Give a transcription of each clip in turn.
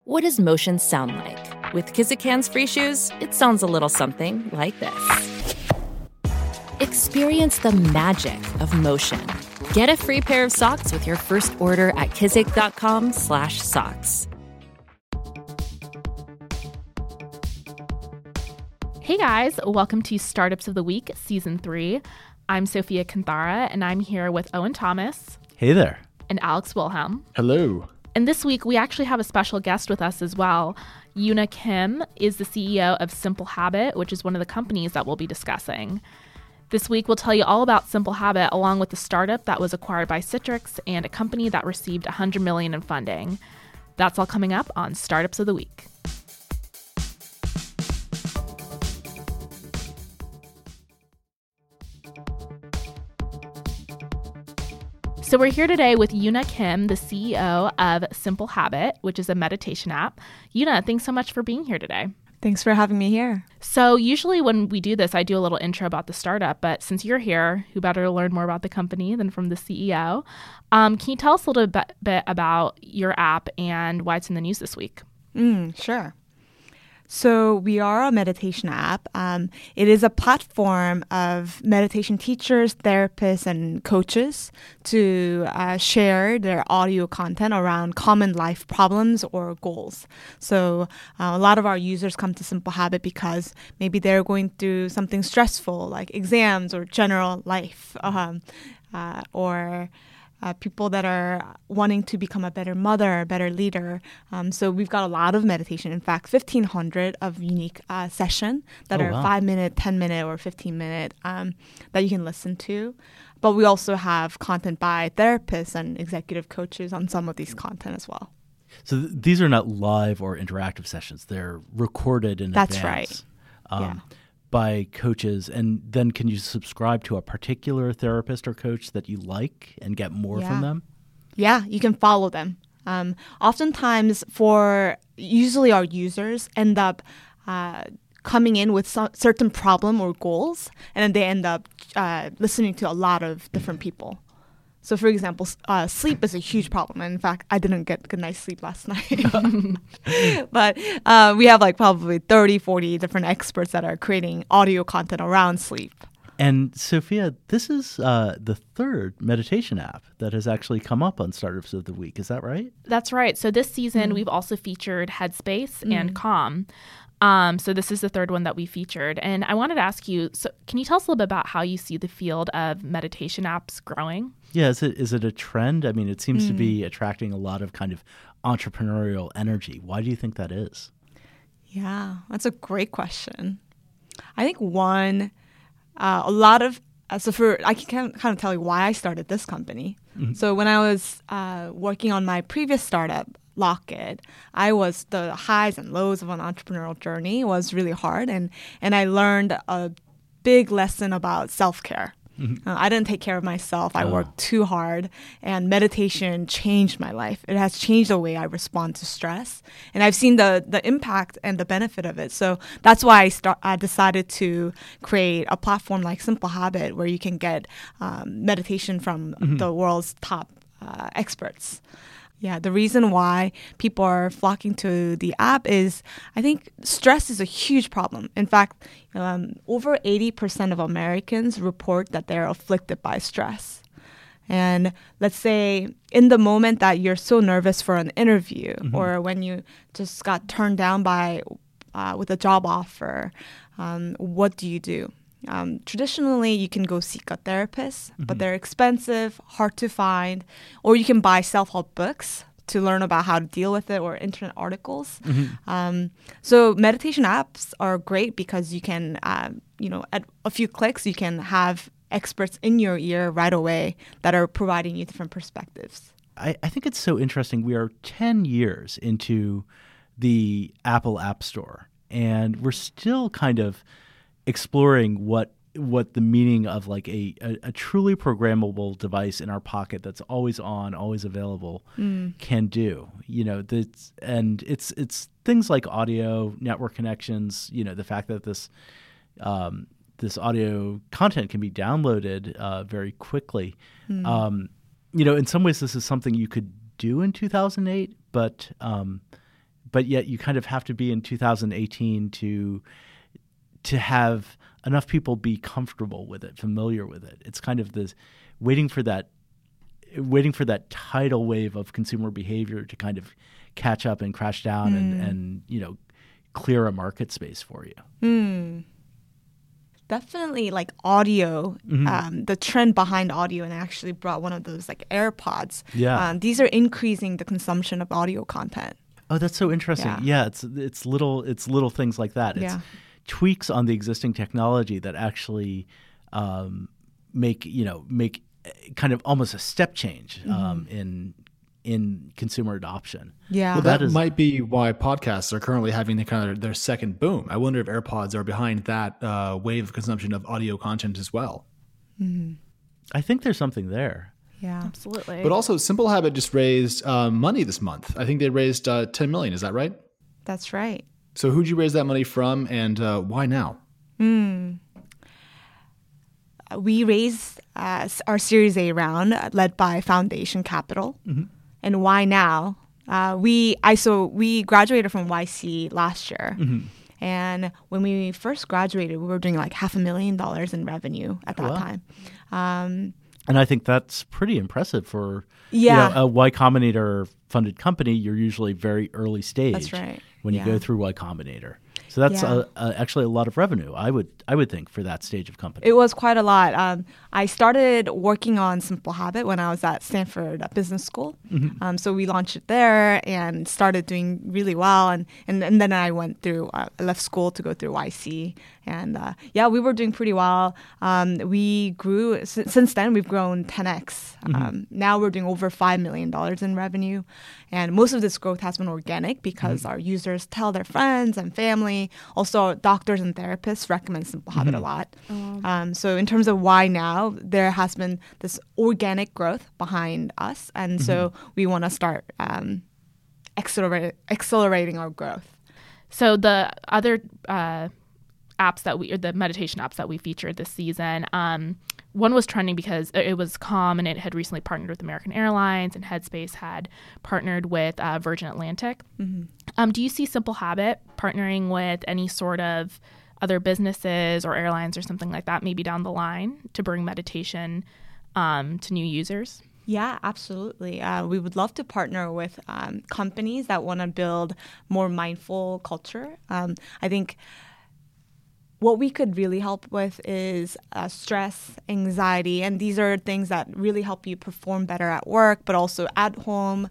What does motion sound like? With Kizikans free shoes, it sounds a little something like this. Experience the magic of motion. Get a free pair of socks with your first order at kizik.com/socks. Hey guys, welcome to Startups of the Week, Season 3. I'm Sophia Kanthara, and I'm here with Owen Thomas. Hey there. And Alex Wilhelm. Hello. And this week, we actually have a special guest with us as well. Yoona Kim is the CEO of Simple Habit, which is one of the companies that we'll be discussing. This week, we'll tell you all about Simple Habit, along with the startup that was acquired by Citrix and a company that received $100 million in funding. That's all coming up on Startups of the Week. So we're here today with Yoona Kim, the CEO of Simple Habit, which is a meditation app. Yoona, thanks so much for being here today. Thanks for having me here. So usually when we do this, I do a little intro about the startup, but since you're here, who better to learn more about the company than from the CEO? Can you tell us a little bit about your app and why it's in the news this week? Sure. So we are a meditation app. It is a platform of meditation teachers, therapists, and coaches to share their audio content around common life problems or goals. So a lot of our users come to Simple Habit because maybe they're going through something stressful like exams or general life, or people that are wanting to become a better mother, a better leader. So we've got a lot of meditation. In fact, 1,500 of unique session that are 5-minute, 10-minute, or 15-minute that you can listen to. But we also have content by therapists and executive coaches on some of these content as well. So these are not live or interactive sessions. They're recorded in advance. That's right. Yeah. By coaches, and then can you subscribe to a particular therapist or coach that you like and get more from them? Yeah, you can follow them. Oftentimes, usually our users end up coming in with certain problem or goals, and then they end up listening to a lot of different people. So, for example, sleep is a huge problem. And in fact, I didn't get good night's sleep last night. But we have probably 30, 40 different experts that are creating audio content around sleep. And Sophia, this is the third meditation app that has actually come up on Startups of the Week. Is that right? That's right. So this season, we've also featured Headspace and Calm. So this is the third one that we featured. And I wanted to ask you, so can you tell us a little bit about how you see the field of meditation apps growing? Yeah, is it a trend? I mean, it seems to be attracting a lot of kind of entrepreneurial energy. Why do you think that is? Yeah, that's a great question. I think one, a lot of, I can kind of tell you why I started this company. Mm-hmm. So when I was working on my previous startup, Lockit, the highs and lows of an entrepreneurial journey was really hard. And I learned a big lesson about self-care. Mm-hmm. I didn't take care of myself. I worked too hard, and meditation changed my life. It has changed the way I respond to stress, and I've seen the impact and the benefit of it. So that's why I decided to create a platform like Simple Habit, where you can get meditation from the world's top experts. Yeah, the reason why people are flocking to the app is I think stress is a huge problem. In fact, over 80% of Americans report that they're afflicted by stress. And let's say in the moment that you're so nervous for an interview or when you just got turned down with a job offer, what do you do? Traditionally, you can go seek a therapist, but they're expensive, hard to find, or you can buy self-help books to learn about how to deal with it or internet articles. So meditation apps are great because you can, at a few clicks, you can have experts in your ear right away that are providing you different perspectives. I think it's so interesting. We are 10 years into the Apple App Store, and we're still kind of exploring what the meaning of a truly programmable device in our pocket that's always on, always available can do. It's things like audio, network connections. The fact that this audio content can be downloaded very quickly. In some ways, this is something you could do in 2008, but but yet you kind of have to be in 2018 to have enough people be comfortable with it, familiar with it. It's kind of this waiting for that tidal wave of consumer behavior to kind of catch up and crash down and clear a market space for you. Definitely like audio, the trend behind audio, and I actually brought one of those like AirPods. Yeah. These are increasing the consumption of audio content. Oh, that's so interesting. Yeah, it's little things like that. It's tweaks on the existing technology that actually make kind of almost a step change in consumer adoption. Yeah. Well, that might be why podcasts are currently having their second boom. I wonder if AirPods are behind that wave of consumption of audio content as well. I think there's something there. Yeah. Absolutely. But also, Simple Habit just raised money this month. I think they raised $10 million. Is that right? That's right. So who'd you raise that money from, and why now? We raised our Series A round led by Foundation Capital. And why now? We graduated from YC last year. And when we first graduated, we were doing like $500,000 in revenue at that time. And I think that's pretty impressive for Yeah. a Y Combinator funded company. You're usually very early stage. That's right. When you go through Y Combinator. So that's actually a lot of revenue, I would think, for that stage of company. It was quite a lot. I started working on Simple Habit when I was at Stanford Business School. So we launched it there and started doing really well. And then I went through, I left school to go through YC. And we were doing pretty well. We grew, since then we've grown 10x. Now we're doing over $5 million in revenue. And most of this growth has been organic because our users tell their friends and family. Also, doctors and therapists recommend Simple Habit a lot. So in terms of why now, there has been this organic growth behind us. And so we want to start accelerating our growth. So the other the meditation apps that we featured this season, one was trending because it was Calm, and it had recently partnered with American Airlines, and Headspace had partnered with Virgin Atlantic. Do you see Simple Habit partnering with any sort of other businesses or airlines or something like that, maybe down the line, to bring meditation to new users? Yeah, absolutely. We would love to partner with companies that want to build more mindful culture. I think what we could really help with is stress, anxiety, and these are things that really help you perform better at work, but also at home.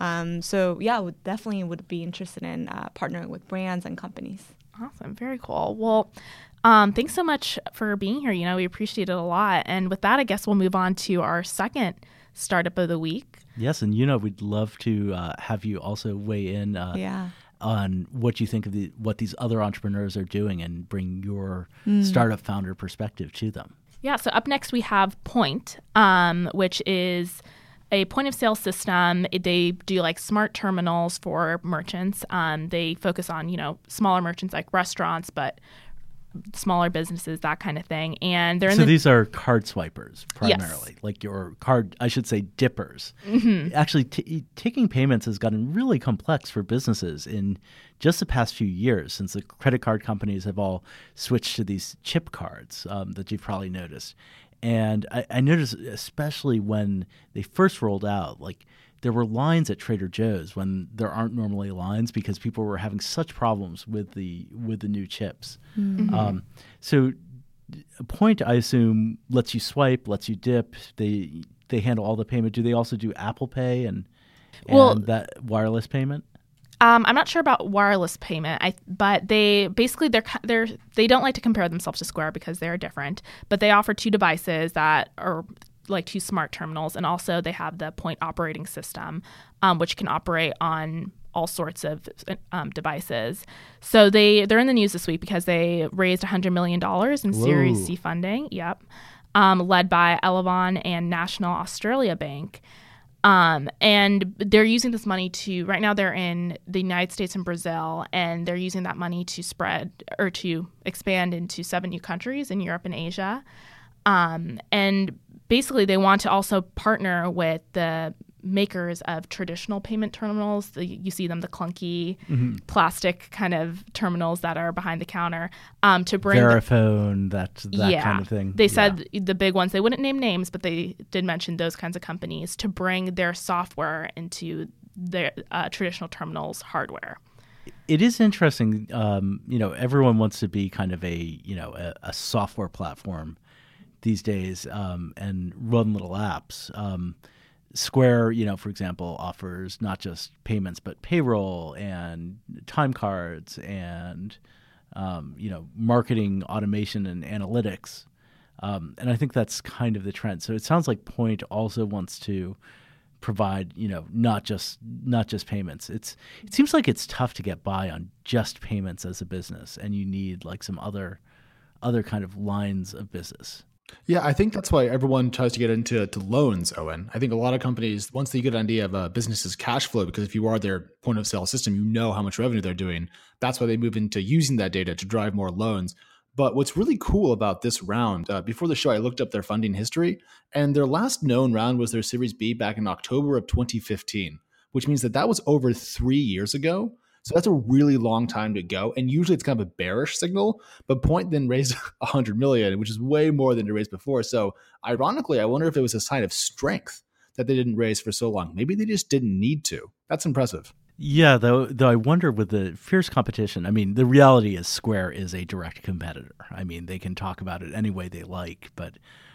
We definitely would be interested in partnering with brands and companies. Awesome. Very cool. Well, thanks so much for being here. We appreciate it a lot. And with that, I guess we'll move on to our second startup of the week. Yes, and we'd love to have you also weigh in on what you think of what these other entrepreneurs are doing and bring your startup founder perspective to them. Yeah, so up next we have Point, which is a point of sale system. They do like smart terminals for merchants. They focus on, smaller merchants like restaurants, but smaller businesses, that kind of thing. And they're these are card swipers primarily, like your card, I should say dippers. Actually, taking payments has gotten really complex for businesses in just the past few years, since the credit card companies have all switched to these chip cards that you've probably noticed. And I noticed, especially when they first rolled out, like there were lines at Trader Joe's when there aren't normally lines because people were having such problems with the new chips. So Point, I assume, lets you swipe, lets you dip. They handle all the payment. Do they also do Apple Pay and that wireless payment? I'm not sure about wireless payment, but they don't like to compare themselves to Square because they're different. But they offer two devices that are like two smart terminals, and also they have the Point operating system, which can operate on all sorts of devices. So they're in the news this week because they raised $100 million in Series C funding. Yep, led by Elavon and National Australia Bank. And they're using this money right now they're in the United States and Brazil, and they're using that money to expand into 7 new countries in Europe and Asia. And basically they want to also partner with the makers of traditional payment terminals. You see them, the clunky plastic kind of terminals that are behind the counter, to bring Verifone, that kind of thing. They said the big ones. They wouldn't name names, but they did mention those kinds of companies to bring their software into their traditional terminals hardware. It is interesting. Everyone wants to be kind of a software platform these days, and run little apps. Square, for example, offers not just payments, but payroll and time cards and, marketing automation and analytics. And I think that's kind of the trend. So it sounds like Point also wants to provide, not just payments. It seems like it's tough to get by on just payments as a business, and you need like some other kind of lines of business. Yeah, I think that's why everyone tries to get into loans, Owen. I think a lot of companies, once they get an idea of a business's cash flow, because if you are their point of sale system, you know how much revenue they're doing. That's why they move into using that data to drive more loans. But what's really cool about this round, before the show, I looked up their funding history, and their last known round was their Series B back in October of 2015, which means that was over 3 years ago. So that's a really long time to go. And usually it's kind of a bearish signal, but Point then raised $100 million, which is way more than they raised before. So ironically, I wonder if it was a sign of strength that they didn't raise for so long. Maybe they just didn't need to. That's impressive. Yeah, though I wonder with the fierce competition, I mean, the reality is Square is a direct competitor. I mean, they can talk about it any way they like, but,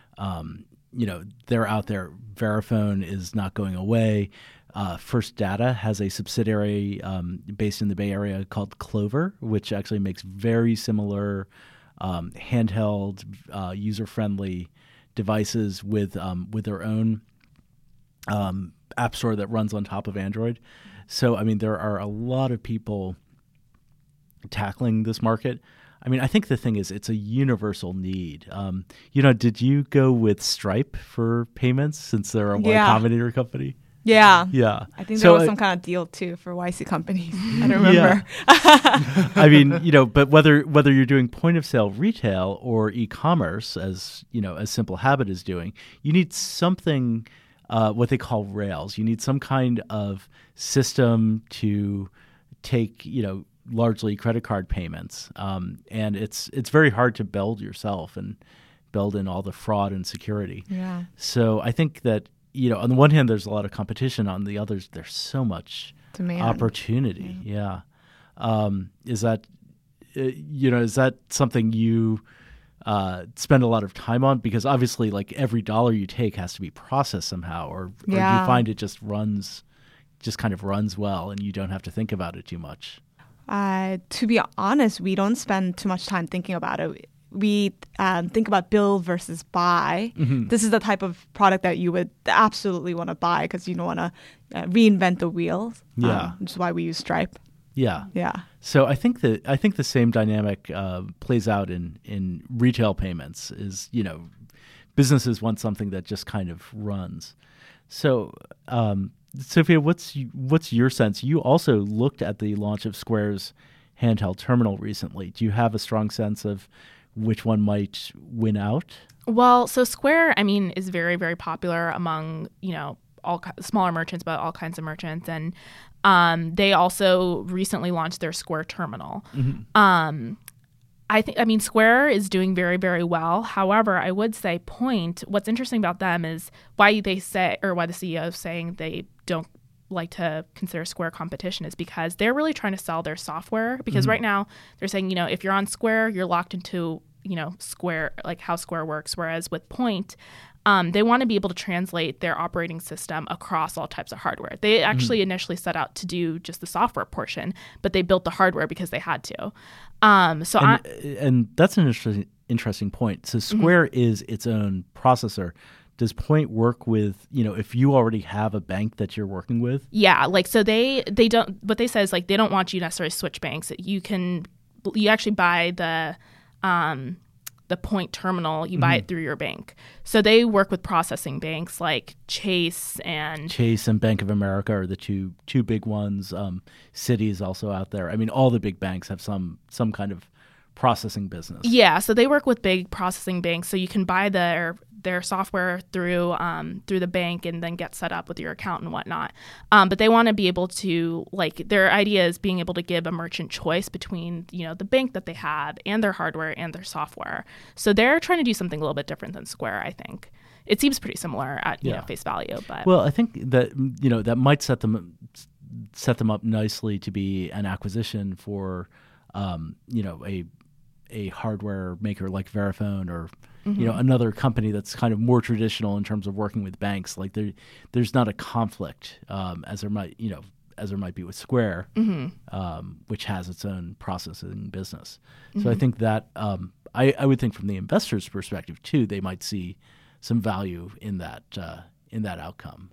they're out there. Verifone is not going away. First Data has a subsidiary based in the Bay Area called Clover, which actually makes very similar handheld, user-friendly devices with their own app store that runs on top of Android. So, I mean, there are a lot of people tackling this market. I mean, I think the thing is it's a universal need. Did you go with Stripe for payments since they're a Y Combinator company? Yeah. Yeah. I think there was some kind of deal too for YC companies. I don't remember. Yeah. I mean, but whether you're doing point of sale retail or e-commerce, as Simple Habit is doing, you need something, what they call rails. You need some kind of system to take, largely credit card payments. And it's very hard to build yourself and build in all the fraud and security. Yeah. So I think that, on the one hand, there's a lot of competition. On the others, there's so much demand, opportunity. Yeah. Is that something you spend a lot of time on? Because obviously, like every dollar you take has to be processed somehow, or do you find it just kind of runs well, and you don't have to think about it too much? To be honest, we don't spend too much time thinking about it. We think about build versus buy. Mm-hmm. This is the type of product that you would absolutely want to buy because you don't want to reinvent the wheels. Yeah, which is why we use Stripe. Yeah, yeah. So I think the same dynamic plays out in retail payments. Is businesses want something that just kind of runs. So, Sophia, what's your sense? You also looked at the launch of Square's handheld terminal recently. Do you have a strong sense of which one might win out? Well, so Square, I mean, is very, very popular among, all smaller merchants, but all kinds of merchants. And they also recently launched their Square terminal. Mm-hmm. Square is doing very, very well. However, I would say Point, what's interesting about them is why the CEO is saying they don't like to consider Square competition is because they're really trying to sell their software. Because right now they're saying, if you're on Square, you're locked into, Square, like how Square works. Whereas with Point, they want to be able to translate their operating system across all types of hardware. They actually initially set out to do just the software portion, but they built the hardware because they had to. And that's an interesting point. So Square is its own processor. Does Point work with, if you already have a bank that you're working with? Yeah, so they don't, what they say is they don't want you to necessarily switch banks. You actually buy the Point terminal, you buy it through your bank. So they work with processing banks like Chase and Bank of America are the two big ones. Citi is also out there. I mean, all the big banks have some kind of processing business. Yeah, so they work with big processing banks, so you can buy their software through the bank and then get set up with your account and whatnot. But they want to be able to, like, their idea is being able to give a merchant choice between, the bank that they have and their hardware and their software. So they're trying to do something a little bit different than Square, I think. It seems pretty similar at face value, but well, I think that that might set them up nicely to be an acquisition for a hardware maker like Verifone or another company that's kind of more traditional in terms of working with banks. Like there's not a conflict as there might be with Square, which has its own processing business. So I think that I would think from the investor's perspective too, they might see some value in that outcome.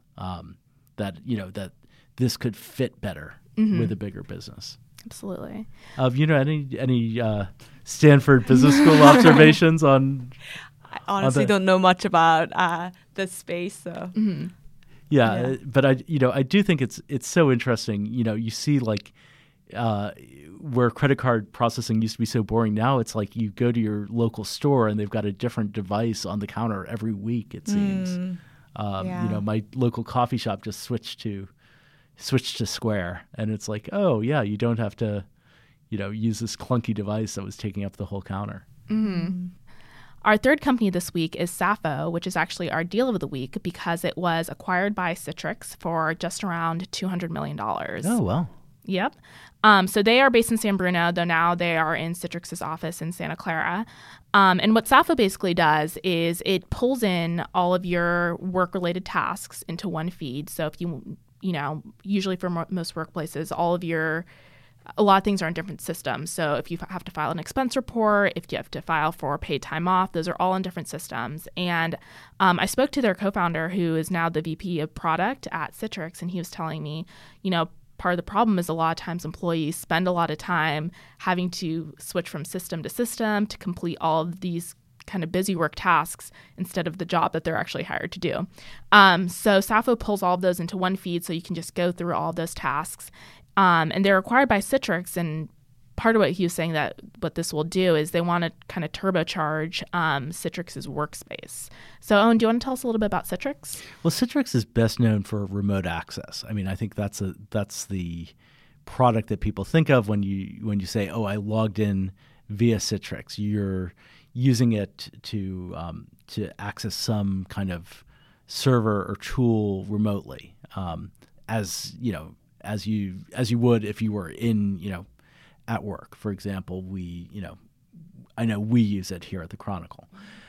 That this could fit better with a bigger business. Absolutely. Any Stanford Business School observations on? I honestly don't know much about this space, so. Yeah, but I do think it's so interesting. You see like where credit card processing used to be so boring. Now it's like you go to your local store and they've got a different device on the counter every week. It seems. My local coffee shop just switched to Square, and it's like, oh yeah, you don't have to, use this clunky device that was taking up the whole counter. Our third company this week is Sappho, which is actually our deal of the week because it was acquired by Citrix for just around $200 million. Oh, wow. Yep. So they are based in San Bruno, though now they are in Citrix's office in Santa Clara. And what Sappho basically does is it pulls in all of your work-related tasks into one feed. So if usually for most workplaces, a lot of things are in different systems. So if you have to file an expense report, if you have to file for paid time off, those are all in different systems. And I spoke to their co-founder, who is now the VP of product at Citrix, and he was telling me, part of the problem is a lot of times employees spend a lot of time having to switch from system to system to complete all of these kind of busy work tasks instead of the job that they're actually hired to do. So Sappho pulls all of those into one feed so you can just go through all of those tasks. And they're acquired by Citrix, and part of what he was saying that what this will do is they want to kind of turbocharge Citrix's workspace. So, Owen, do you want to tell us a little bit about Citrix? Well, Citrix is best known for remote access. I mean, I think that's the product that people think of when you say, "Oh, I logged in via Citrix." You're using it to access some kind of server or tool remotely, as you would if you were in at work. For example, I know we use it here at the Chronicle.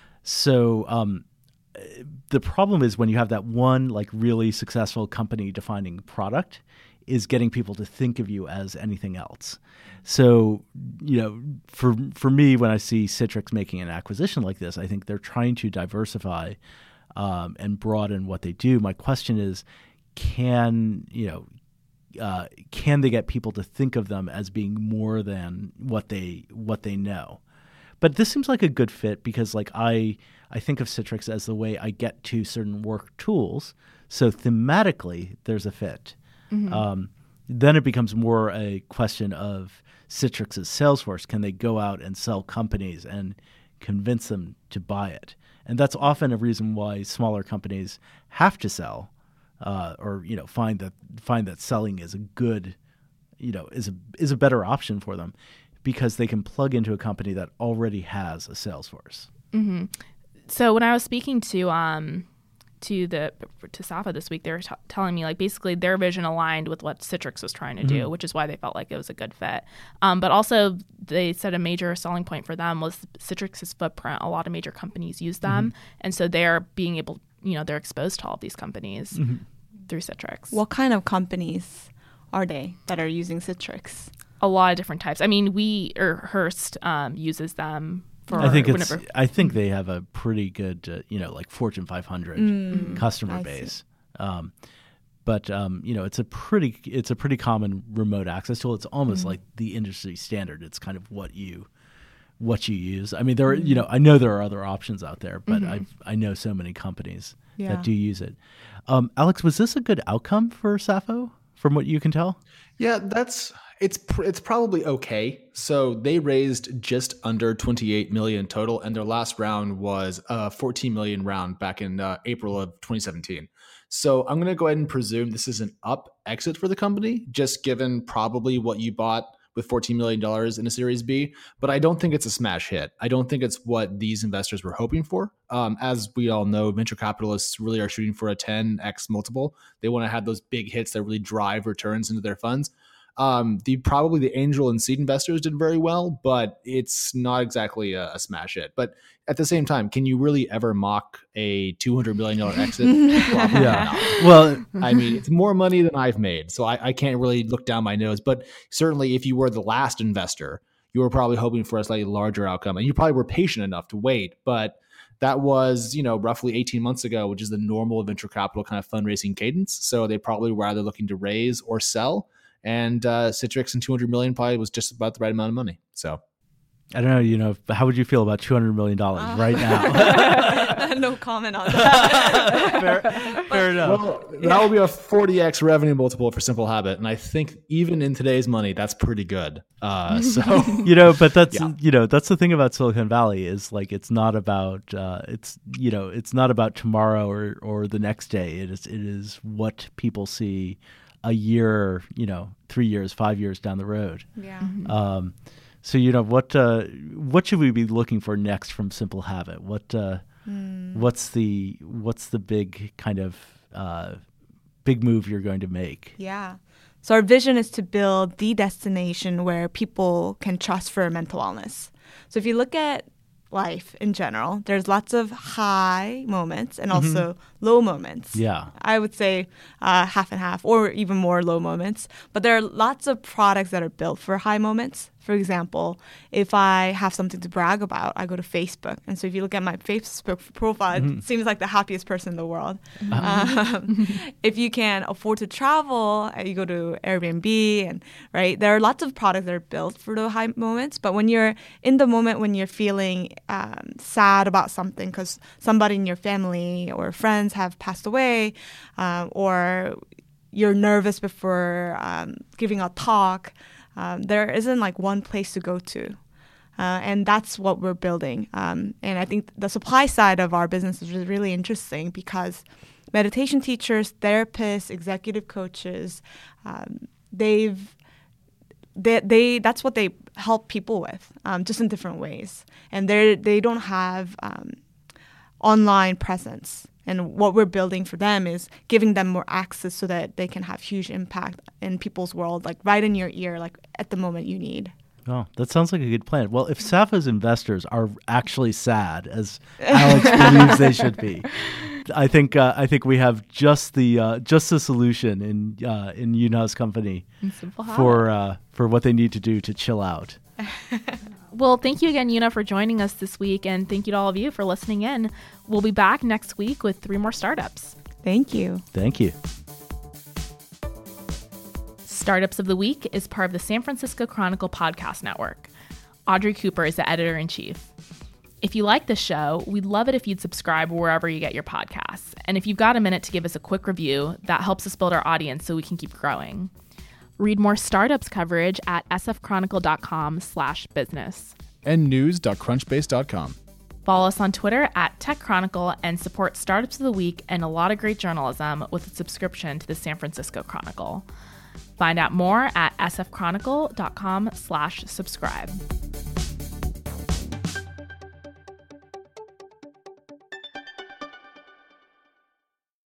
So the problem is when you have that one like really successful company defining product is getting people to think of you as anything else. So, for me, when I see Citrix making an acquisition like this, I think they're trying to diversify and broaden what they do. My question is, can they get people to think of them as being more than what they know? But this seems like a good fit because like I think of Citrix as the way I get to certain work tools. So thematically, there's a fit. Then it becomes more a question of Citrix's sales force. Can they go out and sell companies and convince them to buy it? And that's often a reason why smaller companies have to sell. Or find that selling is a good, is a better option for them, because they can plug into a company that already has a sales force. Mm-hmm. So when I was speaking to Sappho this week, they were telling me like basically their vision aligned with what Citrix was trying to do, which is why they felt like it was a good fit. But also they said a major selling point for them was Citrix's footprint. A lot of major companies use them, and so they're being able, they're exposed to all of these companies through Citrix. What kind of companies are they that are using Citrix? A lot of different types. I mean, Hearst uses them. I think they have a pretty good, like Fortune 500 customer base. But it's a pretty common remote access tool. It's almost like the industry standard. It's kind of what you use. I mean, there are, I know there are other options out there, but I know so many companies that do use it. Alex, was this a good outcome for Sappho from what you can tell? Yeah, it's probably okay. So they raised just under 28 million total, and their last round was a 14 million round back in April of 2017. So I'm going to go ahead and presume this is an up exit for the company, just given probably what you bought with $14 million in a Series B. But I don't think it's a smash hit. I don't think it's what these investors were hoping for. As we all know, venture capitalists really are shooting for a 10x multiple. They want to have those big hits that really drive returns into their funds. Probably the angel and seed investors did very well, but it's not exactly a smash hit. But at the same time, can you really ever mock a $200 million exit? Yeah. Well, I mean, it's more money than I've made, so I can't really look down my nose. But certainly, if you were the last investor, you were probably hoping for a slightly larger outcome, and you probably were patient enough to wait. But that was, roughly 18 months ago, which is the normal venture capital kind of fundraising cadence. So they probably were either looking to raise or sell. And Citrix and 200 million probably was just about the right amount of money. So I don't know, how would you feel about $200 million right now? No comment on that. Fair enough. Well, that will be a 40x revenue multiple for Simple Habit. And I think even in today's money, that's pretty good. But that's, that's the thing about Silicon Valley is like, it's not about, it's not about tomorrow or the next day. It is what people see a year, 3 years, 5 years down the road. Yeah. So what should we be looking for next from Simple Habit? What's the big kind of big move you're going to make? Yeah. So our vision is to build the destination where people can trust for mental wellness. So if you look at life in general, there's lots of high moments and also low moments. Yeah. I would say half and half or even more low moments. But there are lots of products that are built for high moments. For example, if I have something to brag about, I go to Facebook. And so if you look at my Facebook profile, it seems like the happiest person in the world. If you can afford to travel, you go to Airbnb. And right, there are lots of products that are built for the high moments. But when you're in the moment, when you're feeling sad about something because somebody in your family or friends have passed away, or you're nervous before giving a talk, there isn't like one place to go to. And that's what we're building. And I think the supply side of our business is really interesting because meditation teachers, therapists, executive coaches, that's what they help people with, just in different ways. And they don't have online presence. And what we're building for them is giving them more access so that they can have huge impact in people's world, like right in your ear, like at the moment you need. Oh, that sounds like a good plan. Well, if Safa's investors are actually sad, as Alex believes they should be, I think we have just the solution in Yunha's company for what they need to do to chill out. Well, thank you again, Yunha, for joining us this week, and thank you to all of you for listening in. We'll be back next week with 3 more startups. Thank you. Thank you. Startups of the Week is part of the San Francisco Chronicle podcast network. Audrey Cooper is the editor-in-chief. If you like this show, we'd love it if you'd subscribe wherever you get your podcasts. And if you've got a minute to give us a quick review, that helps us build our audience so we can keep growing. Read more startups coverage at sfchronicle.com/business. And news.crunchbase.com. Follow us on Twitter at TechChronicle and support Startups of the Week and a lot of great journalism with a subscription to the San Francisco Chronicle. Find out more at sfchronicle.com/subscribe.